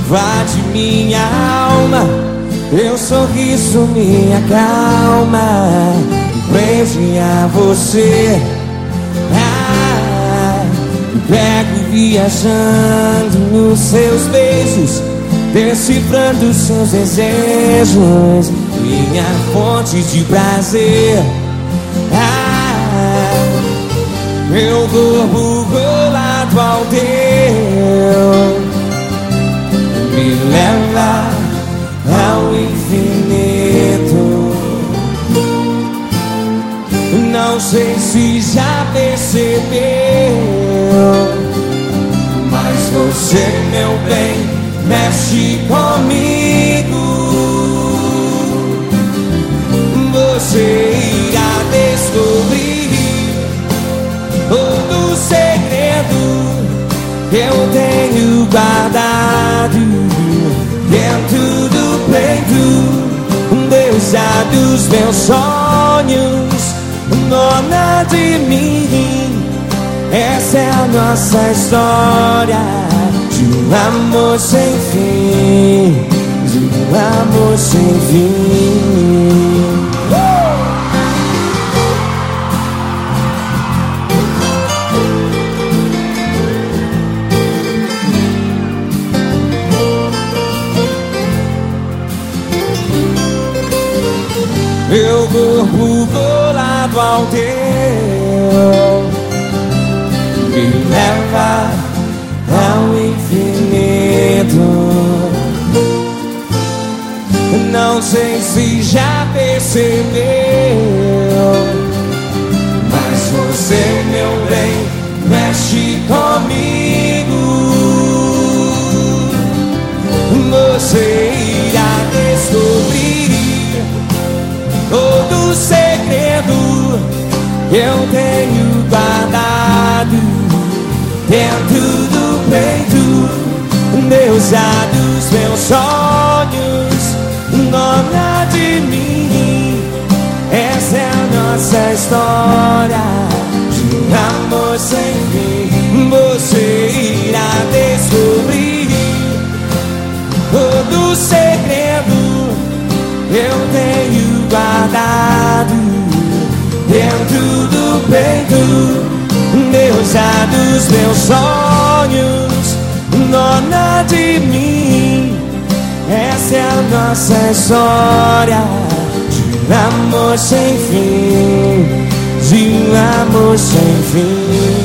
invade minha alma. Teu sorriso me acalma, me prende a você. Me pego viajando nos seus beijos, decifrando seus desejos, minha fonte de prazer. Meu corpo colado ao teu me leva ao infinito. Não sei se já percebeu, mas você, meu bem, mexe comigo. Você irá descobrir todo o segredo que eu tenho guardado dentro do peito, deusa dos meus sonhos, dona de mim. Essa é a nossa história de um amor sem fim, de um amor sem fim. Meu corpo colado ao teu me leva ao infinito. Não sei se já percebeu, mas você, meu bem, mexe comigo. Você irá descobrir todo o segredo que eu tenho guardado dentro do peito, deusa dos meus sonhos, dona de mim. Essa é a nossa história de um amor sem fim. Você irá descobrir todo o segredo eu tenho guardado dentro do peito, deusa dos meus sonhos, dona de mim. Essa é a nossa história de um amor sem fim, de um amor sem fim.